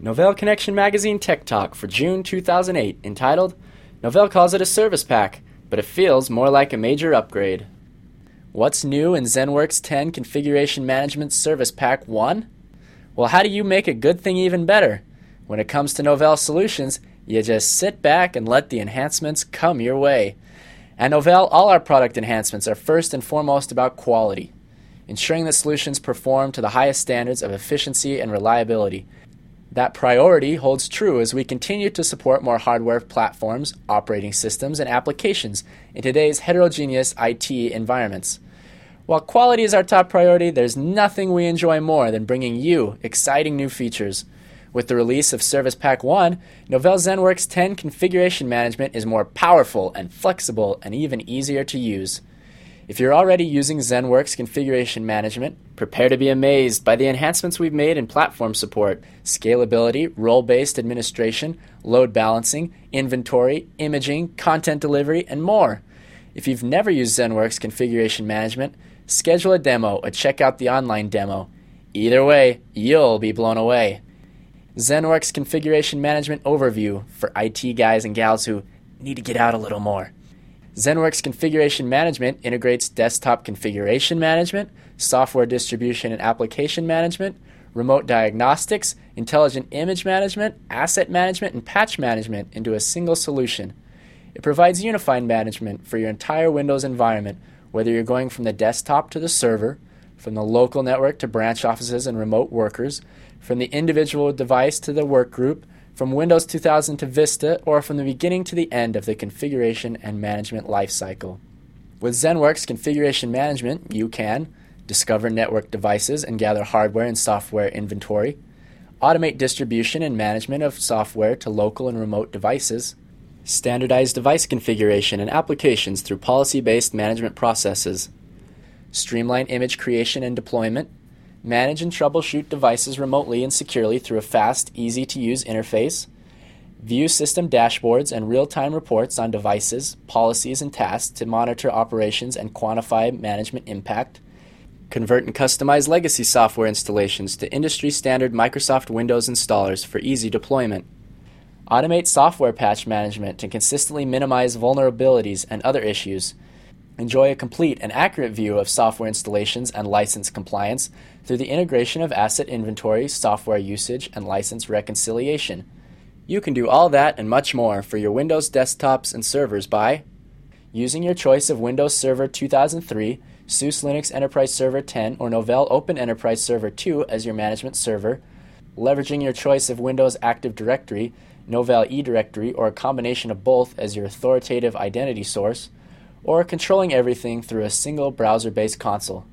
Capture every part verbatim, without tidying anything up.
Novell Connection Magazine Tech Talk for June two thousand eight, entitled, Novell calls it a service pack, but it feels more like a major upgrade. What's new in ZenWorks ten Configuration Management Service Pack one? Well, how do you make a good thing even better? When it comes to Novell solutions, you just sit back and let the enhancements come your way. At Novell, all our product enhancements are first and foremost about quality, ensuring that solutions perform to the highest standards of efficiency and reliability. That priority holds true as we continue to support more hardware platforms, operating systems, and applications in today's heterogeneous I T environments. While quality is our top priority, there's nothing we enjoy more than bringing you exciting new features. With the release of Service Pack one, Novell ZenWorks ten Configuration Management is more powerful and flexible and even easier to use. If you're already using ZenWorks Configuration Management, prepare to be amazed by the enhancements we've made in platform support, scalability, role-based administration, load balancing, inventory, imaging, content delivery, and more. If you've never used ZenWorks Configuration Management, schedule a demo or check out the online demo. Either way, you'll be blown away. ZenWorks Configuration Management Overview for I T guys and gals who need to get out a little more. ZenWorks Configuration Management integrates desktop configuration management, software distribution and application management, remote diagnostics, intelligent image management, asset management, and patch management into a single solution. It provides unified management for your entire Windows environment, whether you're going from the desktop to the server, from the local network to branch offices and remote workers, from the individual device to the work group, from Windows two thousand to Vista, or from the beginning to the end of the configuration and management lifecycle. With ZenWorks Configuration Management, you can discover network devices and gather hardware and software inventory, automate distribution and management of software to local and remote devices, standardize device configuration and applications through policy-based management processes, streamline image creation and deployment, manage and troubleshoot devices remotely and securely through a fast, easy-to-use interface, view system dashboards and real-time reports on devices, policies, and tasks to monitor operations and quantify management impact, convert and customize legacy software installations to industry-standard Microsoft Windows installers for easy deployment, automate software patch management to consistently minimize vulnerabilities and other issues, enjoy a complete and accurate view of software installations and license compliance through the integration of asset inventory, software usage, and license reconciliation. You can do all that and much more for your Windows desktops and servers by using your choice of Windows Server two thousand three, SUSE Linux Enterprise Server ten, or Novell Open Enterprise Server two as your management server, leveraging your choice of Windows Active Directory, Novell eDirectory, or a combination of both as your authoritative identity source, or controlling everything through a single browser-based console.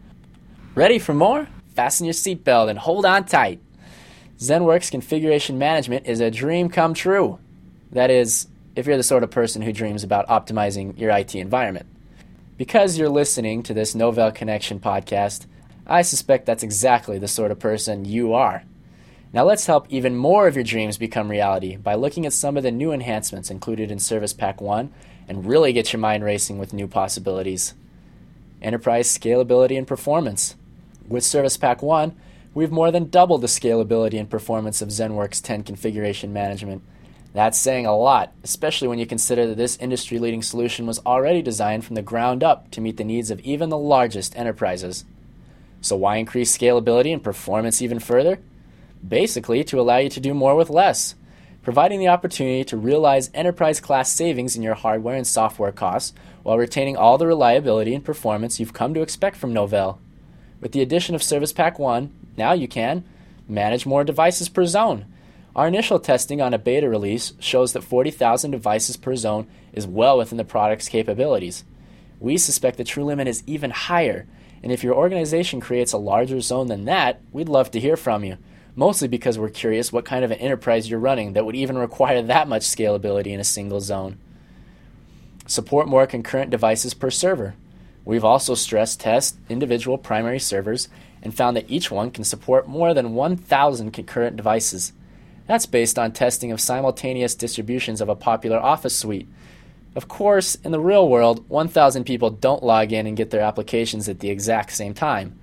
Ready for more? Fasten your seatbelt and hold on tight. ZenWorks Configuration Management is a dream come true. That is, if you're the sort of person who dreams about optimizing your I T environment. Because you're listening to this Novell Connection podcast, I suspect that's exactly the sort of person you are. Now let's help even more of your dreams become reality by looking at some of the new enhancements included in Service Pack one and really get your mind racing with new possibilities. Enterprise scalability and performance. With Service Pack one, we've more than doubled the scalability and performance of ZenWorks ten Configuration Management. That's saying a lot, especially when you consider that this industry-leading solution was already designed from the ground up to meet the needs of even the largest enterprises. So why increase scalability and performance even further? Basically, to allow you to do more with less, providing the opportunity to realize enterprise-class savings in your hardware and software costs while retaining all the reliability and performance you've come to expect from Novell. With the addition of Service Pack one, now you can manage more devices per zone. Our initial testing on a beta release shows that forty thousand devices per zone is well within the product's capabilities. We suspect the true limit is even higher, and if your organization creates a larger zone than that, we'd love to hear from you. Mostly because we're curious what kind of an enterprise you're running that would even require that much scalability in a single zone. Support more concurrent devices per server. We've also stress tested individual primary servers and found that each one can support more than one thousand concurrent devices. That's based on testing of simultaneous distributions of a popular Office suite. Of course, in the real world, one thousand people don't log in and get their applications at the exact same time.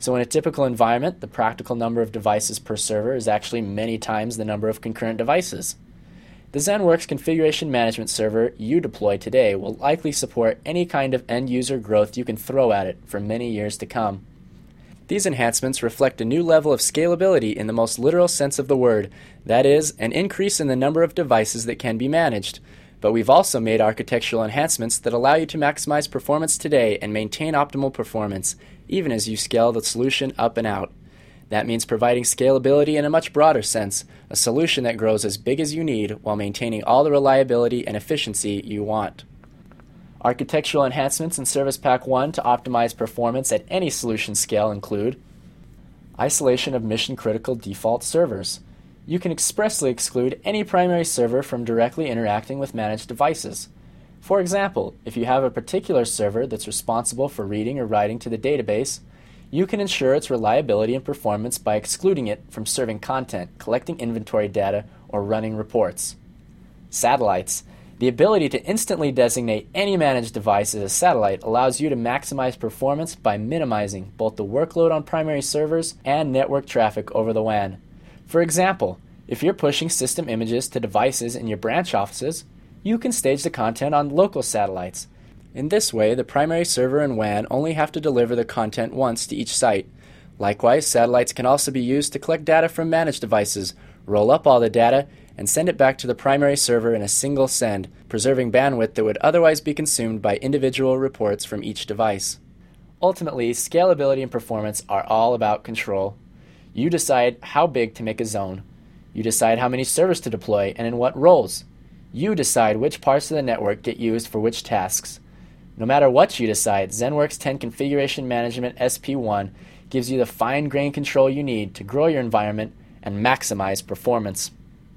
So in a typical environment, the practical number of devices per server is actually many times the number of concurrent devices. The ZenWorks Configuration Management Server you deploy today will likely support any kind of end-user growth you can throw at it for many years to come. These enhancements reflect a new level of scalability in the most literal sense of the word, that is, an increase in the number of devices that can be managed. But we've also made architectural enhancements that allow you to maximize performance today and maintain optimal performance, even as you scale the solution up and out. That means providing scalability in a much broader sense, a solution that grows as big as you need while maintaining all the reliability and efficiency you want. Architectural enhancements in Service Pack one to optimize performance at any solution scale include isolation of mission-critical default servers. You can expressly exclude any primary server from directly interacting with managed devices. For example, if you have a particular server that's responsible for reading or writing to the database, you can ensure its reliability and performance by excluding it from serving content, collecting inventory data, or running reports. Satellites. The ability to instantly designate any managed device as a satellite allows you to maximize performance by minimizing both the workload on primary servers and network traffic over the W A N. For example, if you're pushing system images to devices in your branch offices, you can stage the content on local satellites. In this way, the primary server and W A N only have to deliver the content once to each site. Likewise, satellites can also be used to collect data from managed devices, roll up all the data, and send it back to the primary server in a single send, preserving bandwidth that would otherwise be consumed by individual reports from each device. Ultimately, scalability and performance are all about control. You decide how big to make a zone. You decide how many servers to deploy and in what roles. You decide which parts of the network get used for which tasks. No matter what you decide, ZenWorks ten Configuration Management S P one gives you the fine-grained control you need to grow your environment and maximize performance.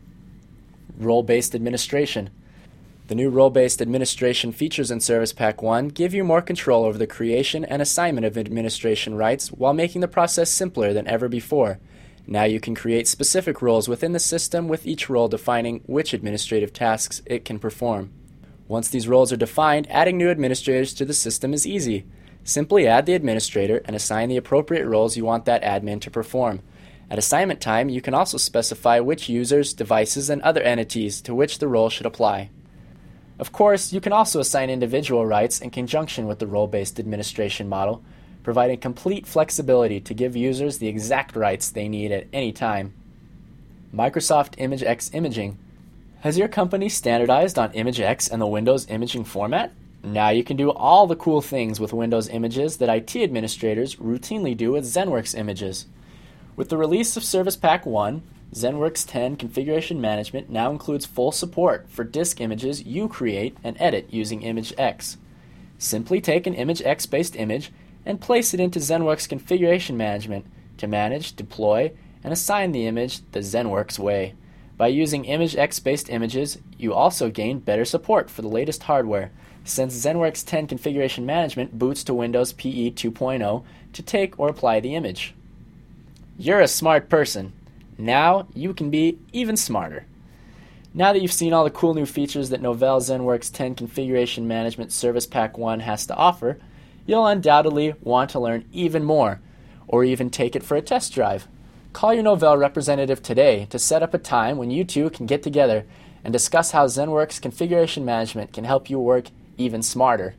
Role-based administration. The new role-based administration features in Service Pack one give you more control over the creation and assignment of administration rights while making the process simpler than ever before. Now you can create specific roles within the system, with each role defining which administrative tasks it can perform. Once these roles are defined, adding new administrators to the system is easy. Simply add the administrator and assign the appropriate roles you want that admin to perform. At assignment time, you can also specify which users, devices, and other entities to which the role should apply. Of course, you can also assign individual rights in conjunction with the role-based administration model, providing complete flexibility to give users the exact rights they need at any time. Microsoft ImageX Imaging. Has your company standardized on ImageX and the Windows imaging format? Now you can do all the cool things with Windows images that I T administrators routinely do with ZenWorks images. With the release of Service Pack one, ZenWorks ten Configuration Management now includes full support for disk images you create and edit using ImageX. Simply take an ImageX-based image and place it into ZenWorks Configuration Management to manage, deploy, and assign the image the ZenWorks way. By using ImageX-based images, you also gain better support for the latest hardware, since ZenWorks ten Configuration Management boots to Windows P E two point oh to take or apply the image. You're a smart person. Now you can be even smarter. Now that you've seen all the cool new features that Novell ZenWorks ten Configuration Management Service Pack one has to offer, you'll undoubtedly want to learn even more, or even take it for a test drive. Call your Novell representative today to set up a time when you two can get together and discuss how ZenWorks Configuration Management can help you work even smarter.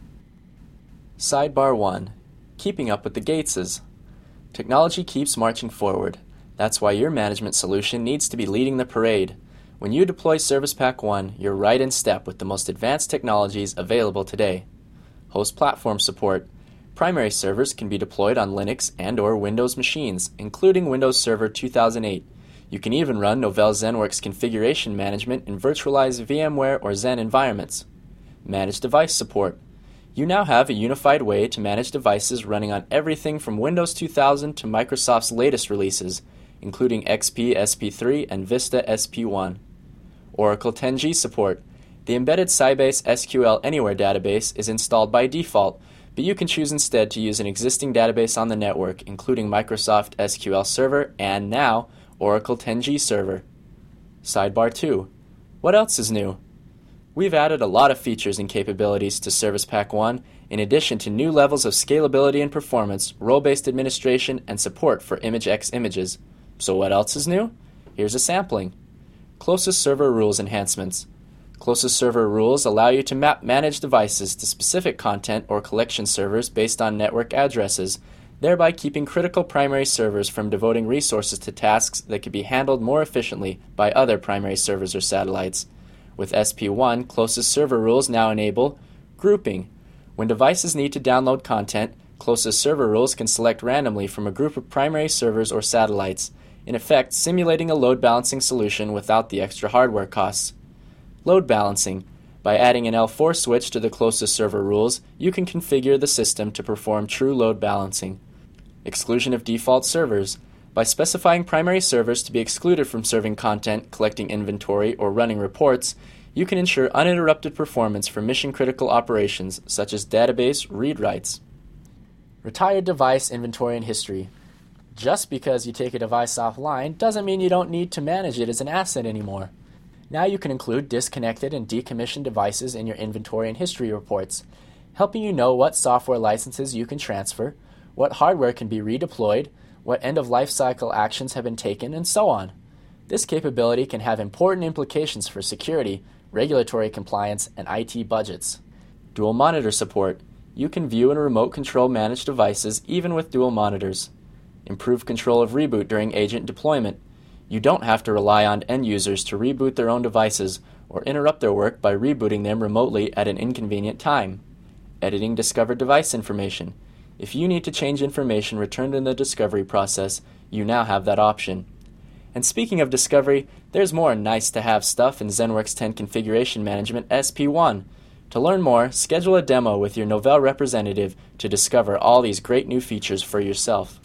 Sidebar one. Keeping up with the Gateses. Technology keeps marching forward. That's why your management solution needs to be leading the parade. When you deploy Service Pack one, you're right in step with the most advanced technologies available today. Host platform support. Primary servers can be deployed on Linux and or Windows machines, including Windows Server two thousand eight. You can even run Novell ZenWorks Configuration Management in virtualized VMware or Xen environments. Manage device support. You now have a unified way to manage devices running on everything from Windows two thousand to Microsoft's latest releases, including X P S P three and Vista S P one. Oracle ten G support. The embedded Sybase S Q L Anywhere database is installed by default, but you can choose instead to use an existing database on the network, including Microsoft S Q L Server and now Oracle ten G Server. Sidebar two. What else is new? We've added a lot of features and capabilities to Service Pack one, in addition to new levels of scalability and performance, role-based administration, and support for ImageX images. So what else is new? Here's a sampling. Closest Server Rules enhancements. Closest Server Rules allow you to map manage devices to specific content or collection servers based on network addresses, thereby keeping critical primary servers from devoting resources to tasks that could be handled more efficiently by other primary servers or satellites. With S P one, Closest Server Rules now enable grouping. When devices need to download content, Closest Server Rules can select randomly from a group of primary servers or satellites, in effect simulating a load balancing solution without the extra hardware costs. Load balancing. By adding an L four switch to the Closest Server Rules, you can configure the system to perform true load balancing. Exclusion of default servers. By specifying primary servers to be excluded from serving content, collecting inventory, or running reports, you can ensure uninterrupted performance for mission-critical operations such as database read-writes. Retired device inventory and history. Just because you take a device offline doesn't mean you don't need to manage it as an asset anymore. Now you can include disconnected and decommissioned devices in your inventory and history reports, helping you know what software licenses you can transfer, what hardware can be redeployed, what end-of-life cycle actions have been taken, and so on. This capability can have important implications for security, regulatory compliance, and I T budgets. Dual monitor support. You can view and remote control managed devices even with dual monitors. Improve control of reboot during agent deployment. You don't have to rely on end users to reboot their own devices or interrupt their work by rebooting them remotely at an inconvenient time. Editing discovered device information. If you need to change information returned in the discovery process, you now have that option. And speaking of discovery, there's more nice-to-have stuff in ZenWorks ten Configuration Management S P one. To learn more, schedule a demo with your Novell representative to discover all these great new features for yourself.